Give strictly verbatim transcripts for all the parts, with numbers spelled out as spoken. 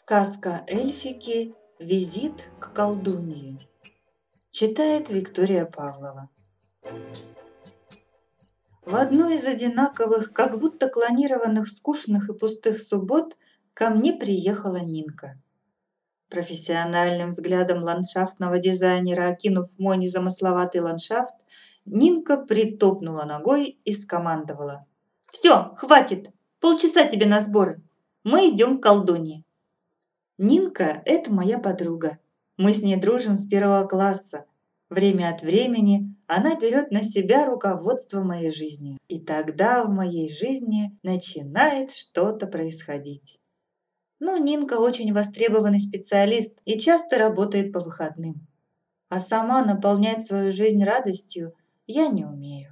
Сказка эльфики «Визит к колдунье». Читает Виктория Павлова. В одну из одинаковых, как будто клонированных скучных и пустых суббот ко мне приехала Нинка. Профессиональным взглядом ландшафтного дизайнера, окинув мой незамысловатый ландшафт, Нинка притопнула ногой и скомандовала: «Все, хватит! Полчаса тебе на сборы! Мы идем к колдунье!» Нинка – это моя подруга. Мы с ней дружим с первого класса. Время от времени она берет на себя руководство моей жизнью. И тогда в моей жизни начинает что-то происходить. Но Нинка очень востребованный специалист и часто работает по выходным. А сама наполнять свою жизнь радостью я не умею.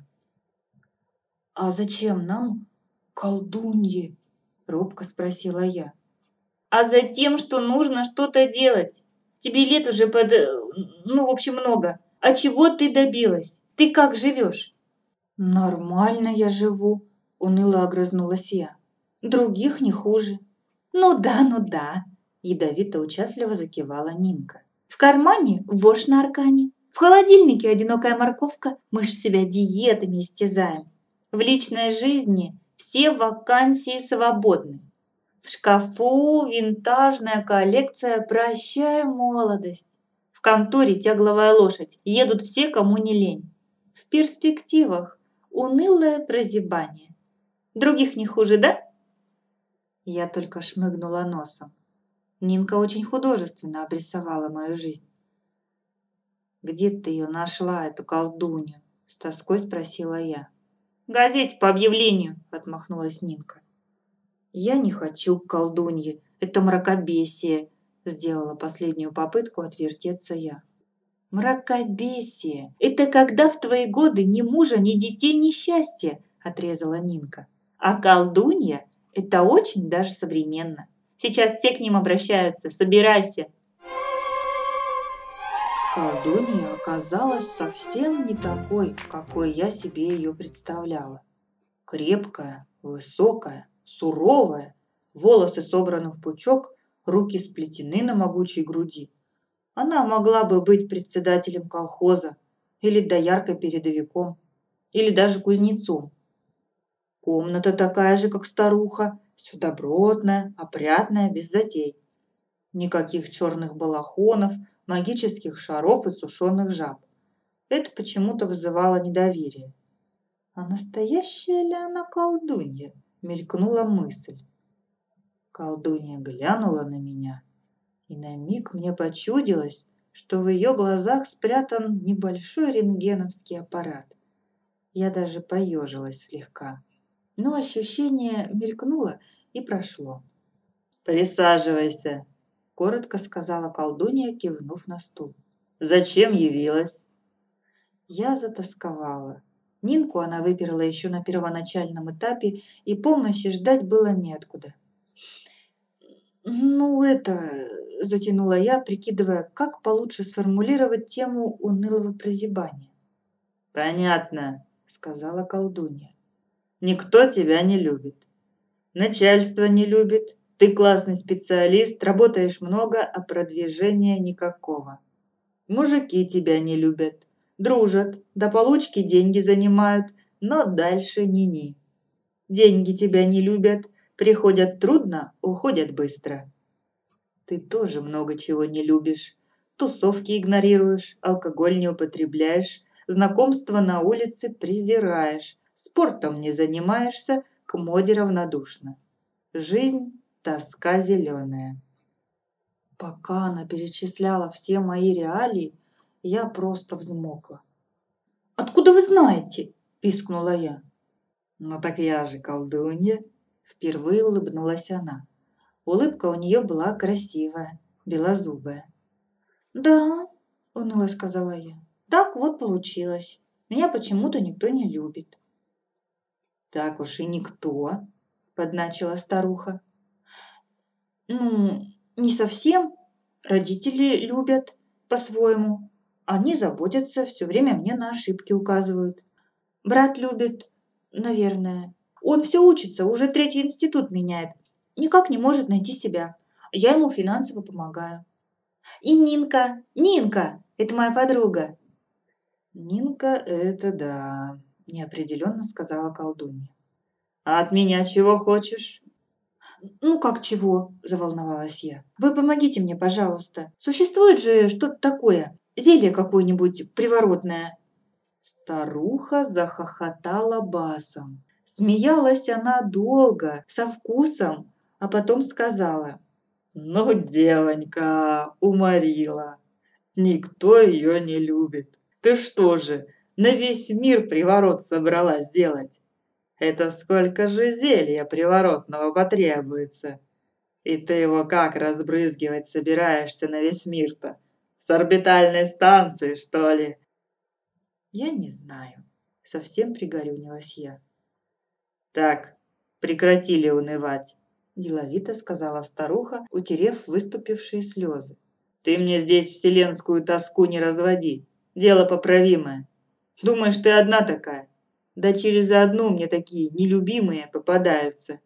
«А зачем нам колдуньи?» – робко спросила я. А за тем, что нужно что-то делать. Тебе лет уже под... ну, в общем, много. А чего ты добилась? Ты как живешь? Нормально я живу, уныло огрызнулась я. Других не хуже. Ну да, ну да, ядовито-участливо закивала Нинка. В кармане вошь на аркане. В холодильнике одинокая морковка. Мы ж себя диетами истязаем. В личной жизни все вакансии свободны. В шкафу винтажная коллекция «Прощай, молодость». В конторе тягловая лошадь. Едут все, кому не лень. В перспективах унылое прозябание. Других не хуже, да? Я только шмыгнула носом. Нинка очень художественно обрисовала мою жизнь. «Где ты ее нашла, эту колдунью?» – с тоской спросила я. «В газете по объявлению», – отмахнулась Нинка. «Я не хочу к колдунье, это мракобесие», – сделала последнюю попытку отвертеться я. «Мракобесие – это когда в твои годы ни мужа, ни детей, ни счастья», – отрезала Нинка. «А колдунья – это очень даже современно. Сейчас все к ним обращаются, собирайся». Колдунья оказалась совсем не такой, какой я себе ее представляла. Крепкая, высокая, суровая, волосы собраны в пучок, руки сплетены на могучей груди. Она могла бы быть председателем колхоза, или дояркой-передовиком, или даже кузнецом. Комната такая же, как старуха, все добротная, опрятная, без затей. Никаких черных балахонов, магических шаров и сушеных жаб. Это почему-то вызывало недоверие. А настоящая ли она колдунья? Мелькнула мысль. Колдунья глянула на меня, и на миг мне почудилось, что в ее глазах спрятан небольшой рентгеновский аппарат. Я даже поежилась слегка, но ощущение мелькнуло и прошло. «Присаживайся», — коротко сказала колдунья, кивнув на стул. «Зачем явилась?» Я затасковала. Нинку она выперла еще на первоначальном этапе, и помощи ждать было неоткуда. «Ну, это...» – затянула я, прикидывая, как получше сформулировать тему унылого прозябания. «Понятно», – сказала колдунья. «Никто тебя не любит. Начальство не любит. Ты классный специалист, работаешь много, а продвижения никакого. Мужики тебя не любят. Дружат, до получки деньги занимают, но дальше ни-ни. Деньги тебя не любят, приходят трудно, уходят быстро. Ты тоже много чего не любишь. Тусовки игнорируешь, алкоголь не употребляешь, знакомства на улице презираешь, спортом не занимаешься, к моде равнодушна. Жизнь – тоска зеленая». Пока она перечисляла все мои реалии, я просто взмокла. «Откуда вы знаете?» – пискнула я. «Ну так я же колдунья!» – впервые улыбнулась она. Улыбка у нее была красивая, белозубая. «Да», – уныло сказала я, – «так вот получилось. Меня почему-то никто не любит». «Так уж и никто», – подначила старуха. «Ну, не совсем. Родители любят по-своему. Они заботятся, все время мне на ошибки указывают. Брат любит, наверное. Он все учится, уже третий институт меняет. Никак не может найти себя. Я ему финансово помогаю. И Нинка, Нинка, это моя подруга. Нинка, это да, неопределенно сказала колдунья. А от меня чего хочешь? Ну как чего, заволновалась я. Вы помогите мне, пожалуйста. Существует же что-то такое, зелье какое-нибудь приворотное. Старуха захохотала басом. Смеялась она долго, со вкусом, а потом сказала: «Ну, девонька, уморила. Никто ее не любит. Ты что же, на весь мир приворот собралась делать? Это сколько же зелья приворотного потребуется? И ты его как разбрызгивать собираешься на весь мир-то? С орбитальной станции, что ли?» «Я не знаю», — совсем пригорюнилась я. «Так, прекратили унывать», — деловито сказала старуха, утерев выступившие слезы. «Ты мне здесь вселенскую тоску не разводи. Дело поправимое. Думаешь, ты одна такая? Да через одну мне такие нелюбимые попадаются».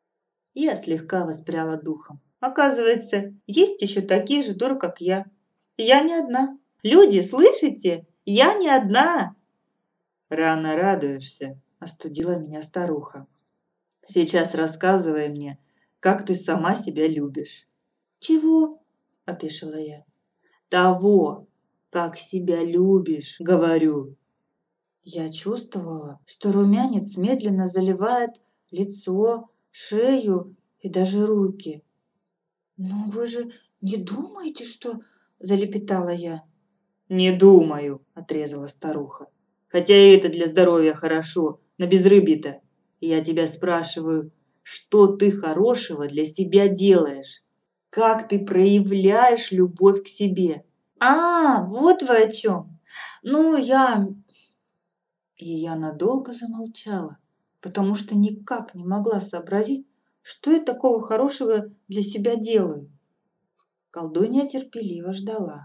Я слегка воспряла духом. Оказывается, есть еще такие же дуры, как я. Я не одна. Люди, слышите? Я не одна. «Рано радуешься», — остудила меня старуха. «Сейчас рассказывай мне, как ты сама себя любишь». «Чего?» — опешила я. «Того, как себя любишь, говорю». Я чувствовала, что румянец медленно заливает лицо, шею и даже руки. «Ну вы же не думаете, что...» — залепетала я. «Не думаю», — отрезала старуха. «Хотя и это для здоровья хорошо, на безрыбье-то. Я тебя спрашиваю, что ты хорошего для себя делаешь? Как ты проявляешь любовь к себе?» «А, вот вы о чем. Ну, я...» И я надолго замолчала, потому что никак не могла сообразить, что я такого хорошего для себя делаю. Колдунья терпеливо ждала.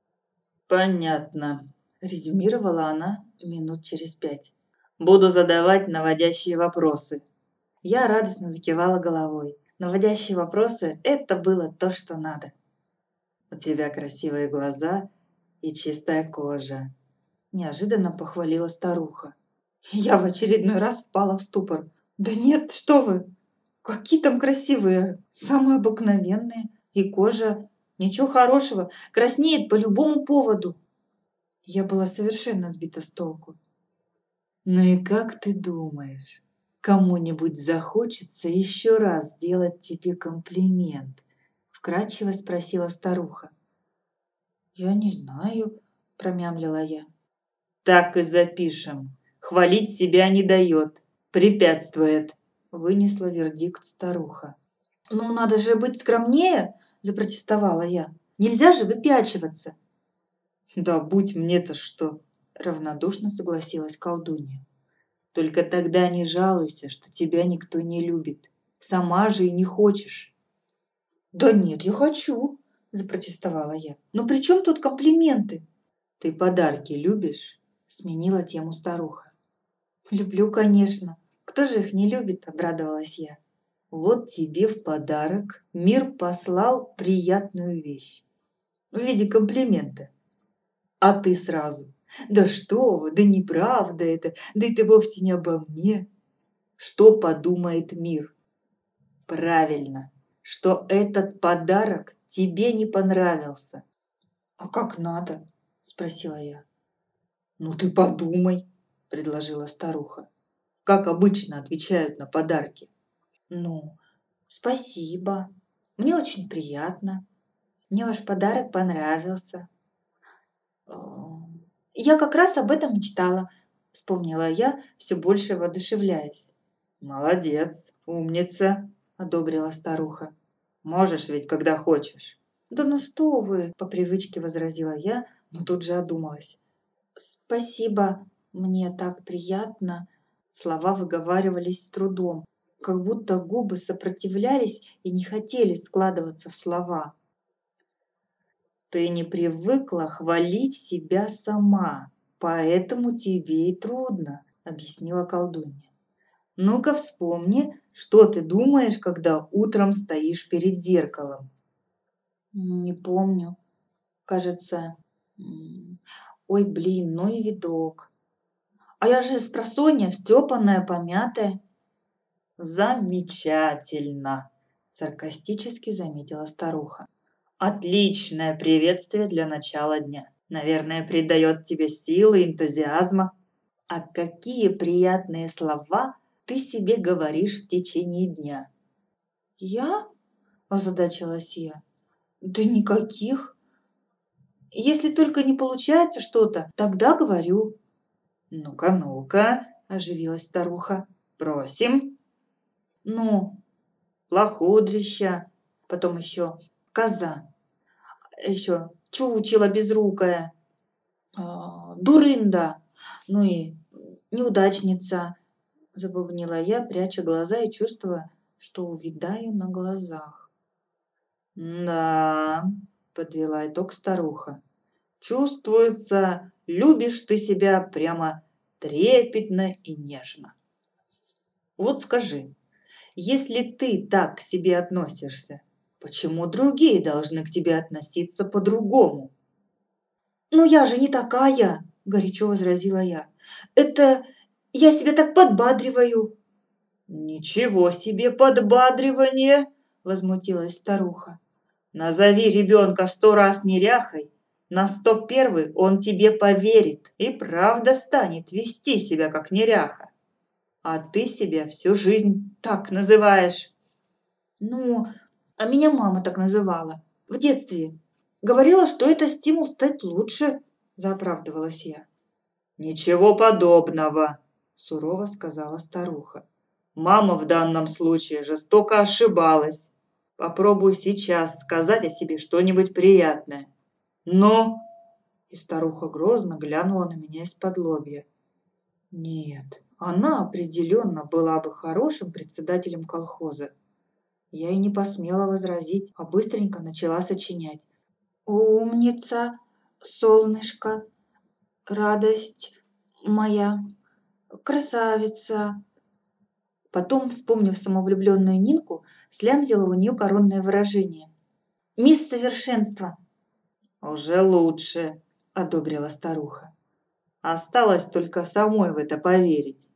«Понятно», — резюмировала она минут через пять. «Буду задавать наводящие вопросы». Я радостно закивала головой. Наводящие вопросы — это было то, что надо. «У тебя красивые глаза и чистая кожа», — неожиданно похвалила старуха. Я в очередной раз впала в ступор. «Да нет, что вы! Какие там красивые! Самые обыкновенные! И кожа! Ничего хорошего! Краснеет по любому поводу!» Я была совершенно сбита с толку. «Ну и как ты думаешь, кому-нибудь захочется еще раз сделать тебе комплимент?» — вкратчиво спросила старуха. «Я не знаю», — промямлила я. «Так и запишем. Хвалить себя не дает, препятствует», — вынесла вердикт старуха. «Ну, надо же быть скромнее», — запротестовала я. «Нельзя же выпячиваться». «Да будь мне-то что!» — равнодушно согласилась колдунья. «Только тогда не жалуйся, что тебя никто не любит. Сама же и не хочешь». «Да нет, я хочу», — запротестовала я. «Но при чем тут комплименты?» «Ты подарки любишь?» — сменила тему старуха. «Люблю, конечно. Кто же их не любит?» — обрадовалась я. «Вот тебе в подарок мир послал приятную вещь в виде комплимента. А ты сразу: да что вы, да неправда это, да это вовсе не обо мне». Что подумает мир? Правильно, что этот подарок тебе не понравился. «А как надо?» — спросила я. «Ну ты подумай», — предложила старуха. «Как обычно отвечают на подарки?» «Ну, спасибо. Мне очень приятно. Мне ваш подарок понравился». «Я как раз об этом мечтала», — вспомнила я, все больше воодушевляясь. «Молодец, умница», — одобрила старуха. «Можешь ведь, когда хочешь». «Да ну что вы», — по привычке возразила я, но тут же одумалась. «Спасибо, мне так приятно». Слова выговаривались с трудом, как будто губы сопротивлялись и не хотели складываться в слова. «Ты не привыкла хвалить себя сама, поэтому тебе и трудно», — объяснила колдунья. «Ну-ка вспомни, что ты думаешь, когда утром стоишь перед зеркалом. Не помню. Кажется... м, Ой, блин, ну и видок. А я же спросонья, встрепанная, помятая. Замечательно, саркастически заметила старуха. Отличное приветствие для начала дня. Наверное, придает тебе силы и энтузиазма. А какие приятные слова ты себе говоришь в течение дня? Я? Озадачилась я. Да никаких. Если только не получается что-то, тогда говорю. Ну-ка, ну-ка, оживилась старуха. Просим. Ну, лохудрища, потом еще коза, еще чучело безрукое, а, дурында, ну и неудачница, забубнила я, пряча глаза и чувствуя, что увядаю на глазах. Да, подвела итог старуха. Чувствуется, любишь ты себя прямо трепетно и нежно. Вот скажи, если ты так к себе относишься, почему другие должны к тебе относиться по-другому? «Ну я же не такая!» – горячо возразила я. «Это я себя так подбадриваю!» «Ничего себе подбадривание!» – возмутилась старуха. «Назови ребенка сто раз неряхой, на сто первый он тебе поверит и правда станет вести себя как неряха. А ты себя всю жизнь так называешь!» «Ну, а меня мама так называла. В детстве. Говорила, что это стимул стать лучше», – заоправдывалась я. «Ничего подобного», – сурово сказала старуха. «Мама в данном случае жестоко ошибалась. Попробуй сейчас сказать о себе что-нибудь приятное». «Ну?» И старуха грозно глянула на меня из-под лобья. Нет, она определенно была бы хорошим председателем колхоза. Я и не посмела возразить, а быстренько начала сочинять. «Умница, солнышко, радость моя, красавица». Потом, вспомнив самовлюбленную Нинку, слямзила у нее коронное выражение. «Мисс Совершенство». «Уже лучше», — одобрила старуха. «Осталось только самой в это поверить».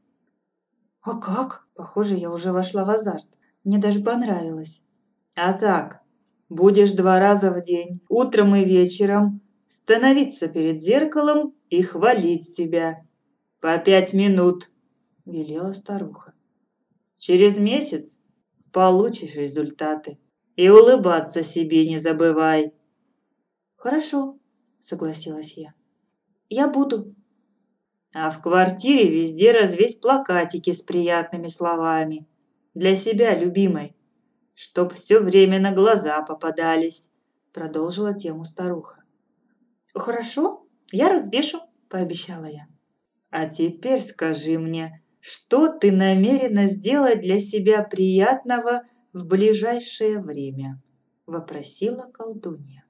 «А как?» Похоже, я уже вошла в азарт. Мне даже понравилось. «А так, будешь два раза в день, утром и вечером, становиться перед зеркалом и хвалить себя. По пять минут», — велела старуха. «Через месяц получишь результаты. И улыбаться себе не забывай». «Хорошо», — согласилась я. «Я буду». «А в квартире везде развесь плакатики с приятными словами. Для себя, любимой. Чтоб все время на глаза попадались», — продолжила тему старуха. «Хорошо, я развешу», — пообещала я. «А теперь скажи мне, что ты намерена сделать для себя приятного в ближайшее время?» — вопросила колдунья.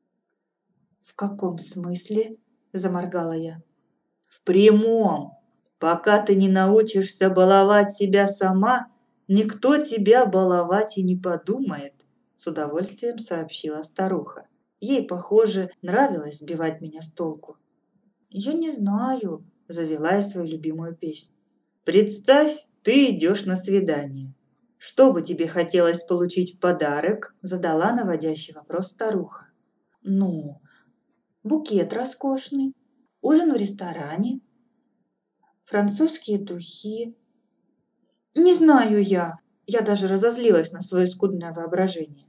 «В каком смысле?» — заморгала я. «В прямом. Пока ты не научишься баловать себя сама, никто тебя баловать и не подумает», — с удовольствием сообщила старуха. Ей, похоже, нравилось сбивать меня с толку. «Я не знаю», — завела я свою любимую песню. «Представь, ты идешь на свидание. Что бы тебе хотелось получить в подарок?» — задала наводящий вопрос старуха. «Ну, букет роскошный, ужин в ресторане, французские духи. Не знаю я». Я даже разозлилась на свое скудное воображение.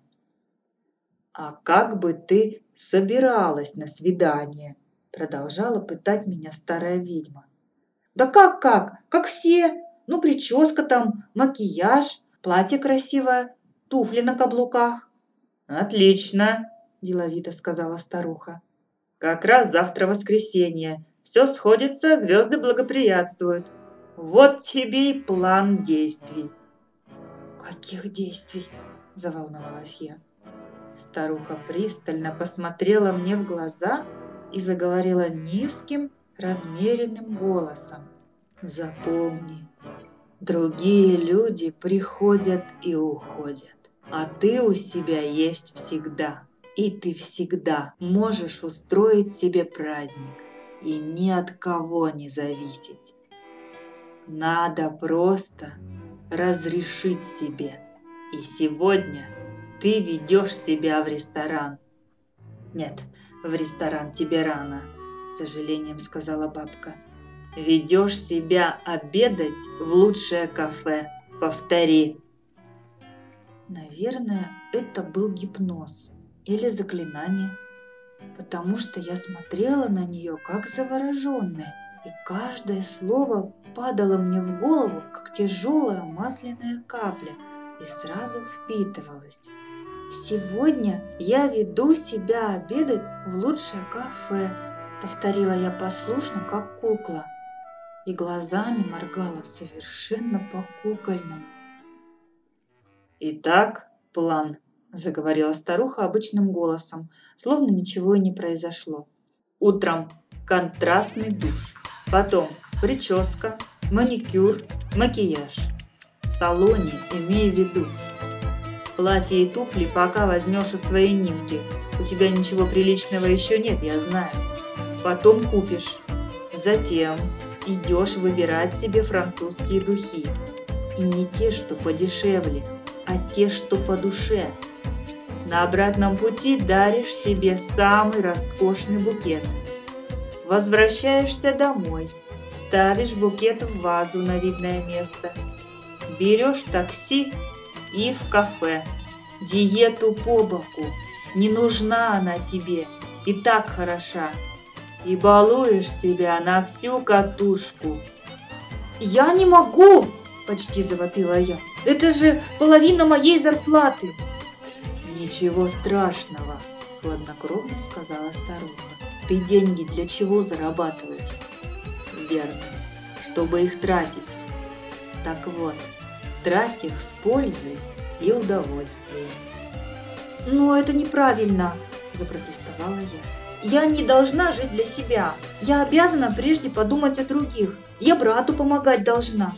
«А как бы ты собиралась на свидание?» — продолжала пытать меня старая ведьма. «Да как-как? Как все. Ну, прическа там, макияж, платье красивое, туфли на каблуках». «Отлично», – деловито сказала старуха. «Как раз завтра воскресенье. Все сходится, звезды благоприятствуют. Вот тебе и план действий». «Каких действий?» – заволновалась я. Старуха пристально посмотрела мне в глаза и заговорила низким, размеренным голосом. «Запомни, другие люди приходят и уходят, а ты у себя есть всегда. И ты всегда можешь устроить себе праздник и ни от кого не зависеть. Надо просто разрешить себе. И сегодня ты ведешь себя в ресторан. Нет, в ресторан тебе рано, с сожалением сказала бабка. Ведешь себя обедать в лучшее кафе. Повтори. Наверное, это был гипноз или заклинание, потому что я смотрела на нее как завороженная, и каждое слово падало мне в голову, как тяжелая масляная капля, и сразу впитывалось. «Сегодня я веду себя обедать в лучшее кафе», — повторила я послушно, как кукла, и глазами моргала совершенно по-кукольному. «Итак, план», — заговорила старуха обычным голосом, словно ничего и не произошло. «Утром контрастный душ, потом прическа, маникюр, макияж. В салоне имей в виду. Платье и туфли пока возьмешь у своей Нинки. У тебя ничего приличного еще нет, я знаю. Потом купишь. Затем идешь выбирать себе французские духи. И не те, что подешевле, а те, что по душе. На обратном пути даришь себе самый роскошный букет. Возвращаешься домой, ставишь букет в вазу на видное место. Берешь такси и в кафе. Диету по боку. Не нужна она тебе, и так хороша. И балуешь себя на всю катушку. «Я не могу!» – почти завопила я. «Это же половина моей зарплаты!» «Ничего страшного!» – хладнокровно сказала старуха. «Ты деньги для чего зарабатываешь?» «Верно, чтобы их тратить. Так вот, трать их с пользой и удовольствием». «Но это неправильно!» – запротестовала я. «Я не должна жить для себя. Я обязана прежде подумать о других. Я брату помогать должна».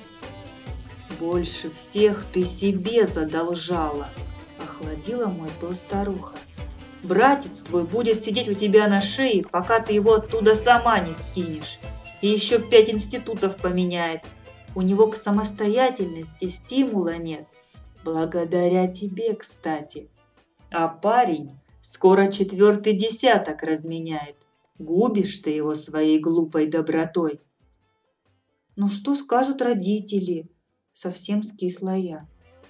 «Больше всех ты себе задолжала», – охладила мой пыл старуха. «Братец твой будет сидеть у тебя на шее, пока ты его оттуда сама не скинешь. И еще пять институтов поменяет. У него к самостоятельности стимула нет. Благодаря тебе, кстати. А парень скоро четвертый десяток разменяет. Губишь ты его своей глупой добротой». «Ну что скажут родители?» – совсем скисла я.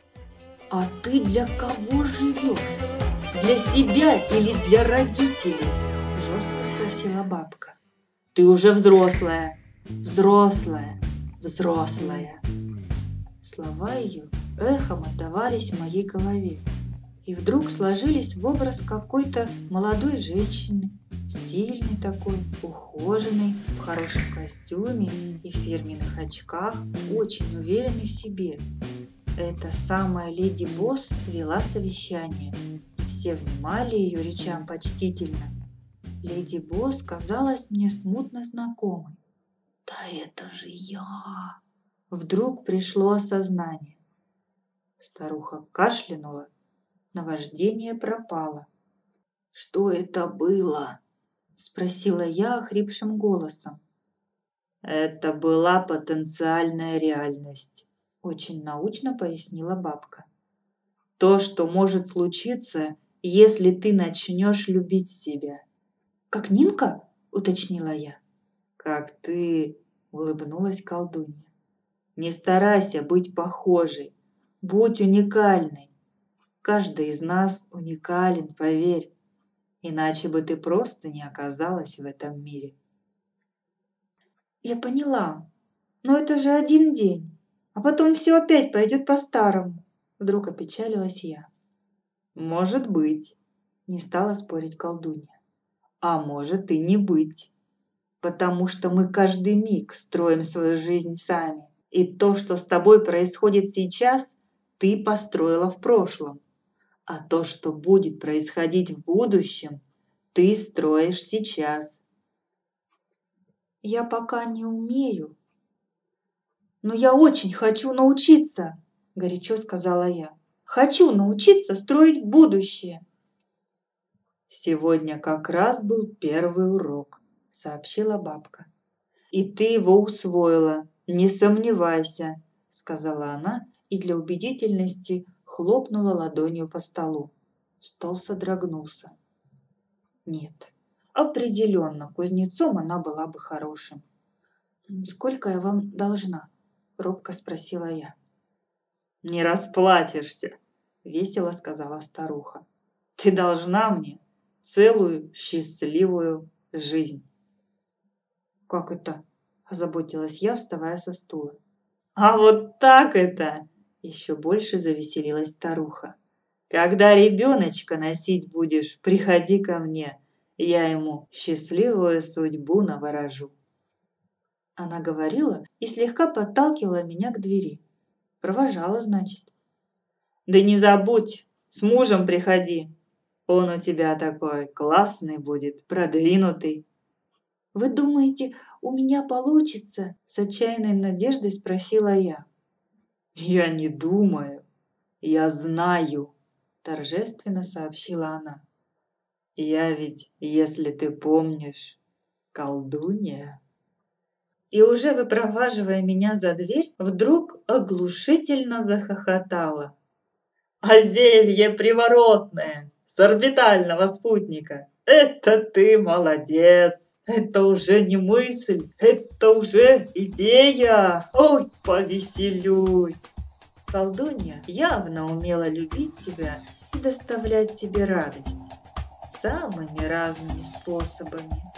«А ты для кого живешь? Для себя или для родителей?» – жестко спросила бабка. «Ты уже взрослая, взрослая, взрослая». Слова ее эхом отдавались в моей голове и вдруг сложились в образ какой-то молодой женщины, стильной такой, ухоженной, в хорошем костюме и фирменных очках, очень уверенной в себе. Эта самая леди Босс вела совещание, и все внимали ее речам почтительно. Леди Босс казалась мне смутно знакомой. «Да это же я!» Вдруг пришло осознание. Старуха кашлянула, наваждение пропало. «Что это было?» – спросила я охрипшим голосом. «Это была потенциальная реальность», – очень научно пояснила бабка. «То, что может случиться, если ты начнешь любить себя». «Как Нинка?» – уточнила я. «Как ты», – улыбнулась колдунья. «Не старайся быть похожей, будь уникальной. Каждый из нас уникален, поверь. Иначе бы ты просто не оказалась в этом мире». «Я поняла, но это же один день, а потом все опять пойдет по-старому», — вдруг опечалилась я. «Может быть», — не стала спорить колдунья. «А может и не быть, потому что мы каждый миг строим свою жизнь сами, и то, что с тобой происходит сейчас, ты построила в прошлом, а то, что будет происходить в будущем, ты строишь сейчас». «Я пока не умею, но я очень хочу научиться», – горячо сказала я. «Хочу научиться строить будущее». «Сегодня как раз был первый урок», — сообщила бабка. «И ты его усвоила, не сомневайся», — сказала она и для убедительности хлопнула ладонью по столу. Стол содрогнулся. Нет, определенно, кузнецом она была бы хорошим. «Сколько я вам должна?» — робко спросила я. «Не расплатишься», — весело сказала старуха. «Ты должна мне целую счастливую жизнь». «Как это?» — озаботилась я, вставая со стула. «А вот так это!» — еще больше завеселилась старуха. «Когда ребеночка носить будешь, приходи ко мне, я ему счастливую судьбу наворожу». Она говорила и слегка подталкивала меня к двери. Провожала, значит. «Да не забудь, с мужем приходи. Он у тебя такой классный будет, продвинутый». «Вы думаете, у меня получится?» — с отчаянной надеждой спросила я. «Я не думаю, я знаю», — торжественно сообщила она. «Я ведь, если ты помнишь, колдунья». И уже выпроваживая меня за дверь, вдруг оглушительно захохотала. «А зелье приворотное с орбитального спутника! Это ты молодец! Это уже не мысль, это уже идея! Ой, повеселюсь!» Колдунья явно умела любить себя и доставлять себе радость самыми разными способами.